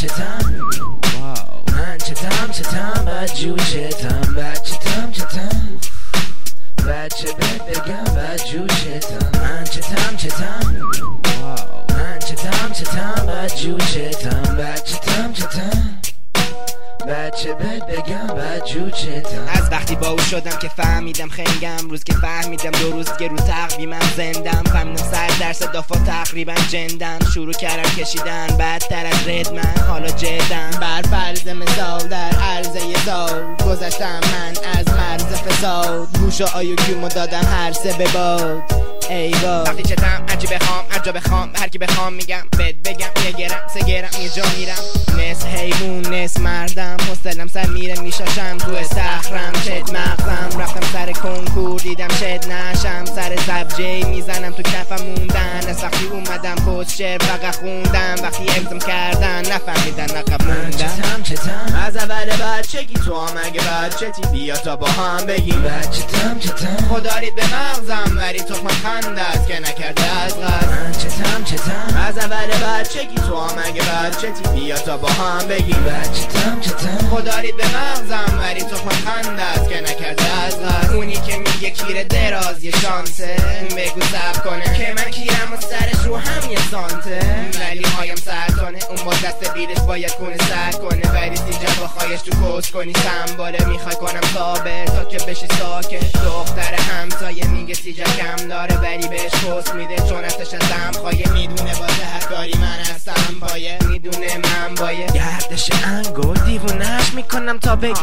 چتم من چتم بدجور چتم بچه چتم بچه بهت بگم بدجور چتم من چتم من چتم بدجور چتم بچه چتم بچه بهت بگم بدجور چتم. از وقتی با او شدم که فهمیدم خنگم، روز که فهمیدم 2 روز که رو تقویمم زندم، فهمیدم 100% دافا تقریبا جندم، شروع کردم کشیدن بدتر از رد من حالا جدم، بر فرض مثال در عرض یه سال گذشتم من از مرز فساد، گوشا آیوکیومو دادم هر سه به باد ای باد. وقتی چتم هرچی بخوام هر جا بخوام هر کی بخوام میگم بهت بگم 1 گرم 3 گرم یه جا میرم، نصف حیوان نصف مردم، حوصله‌ام سر میره میشاشم تو استخرم چت مغزم، رفتم سر کنکور دیدم چت نشم، سر زبجه میزنم تو کفم موندن، از وقتی اومدم پست شعر فقط خوندم، وقتی امضام کردن نفهمیدن عقب موندم. چتم از اول بچگی تو هم اگه بچتی بیا تا با هم بگیم چتم خدا رید به مغزم ولی تخمم خنده است که نکرده از غز. من چتم از اول بچگی تو هم اگه بچتی بیا تا با هم بگیم چتم خدا رید به مغزم ولی تخمم خنده است که نکرده از غز. اونی که میگه کیر دراز یه شانسه بگو صبر کنه که من کیرم و سرش رو هم یه سانته، ولی هایم سرطانه اون با دست بیلش باید کنه سر کنه، ولی سینجا با خواهش تو کس کنی سنباله میخوای کنم ثابت تا که بشی ساکت. دختر همسایه میگه سیجا کم داره ولی بهش کس میده چون ازش ازم خواهی، میدونه واسه هر کاری من هستم پایه، میدونه من باید گردش انگل دیوونش میکنم تا بگه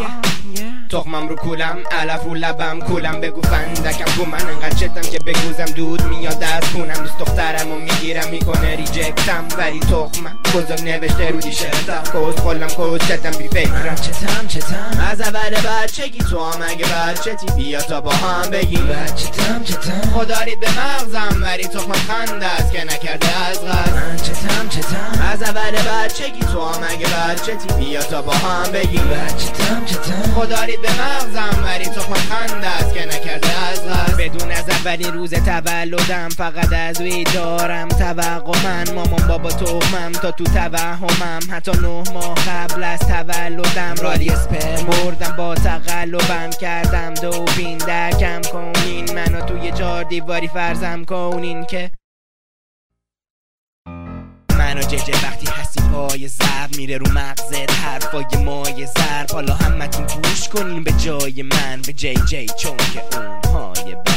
تخمم رو کولم علف رو لبم کولم، بگو فندکم گو من انقدر چتم که بگوزم دود میاد از خونم، دوست دخترم و میگیرم میکنه ریجکتم ولی تخمم بزرگ نوشته رو دیشتم، کوز خلم کوز چتم بی فکرم چتم از اول بچگی تو هم اگه بچتی بیا تا با هم بگیم چتم خدا رید به مغزم ولی تخمم خنده است که نکرده از غز. من چتم از اول بچگی تو هم اگه بچتی بیا تا با هم بگیم چتم خدا رید به مغزم ولی تخمم خنده است که نکرده از غز. بدون از اولین روز تولدم فقط از وی دارم توقع، من مامان بابا تخمم تا تو توهمم، حتی 9 ماه قبل از تولدم رالی اسپرم بردم با تقلبم، کردم دوبین درکم کنین منو توی 4 دیواری فرضم کنین که منو ججه وقتی هستی پای ضرب میره رو مغزت حرفای مای ضرب، حالا همتون گوش کنین به جای من به جی جی چون که اون های